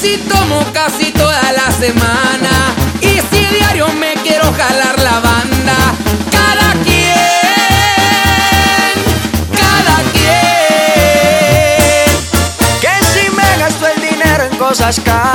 si tomo casi toda la semana y si diario me quiero jalar la banda. Cada quien, cada quien. Que si me gasto el dinero en cosas caras,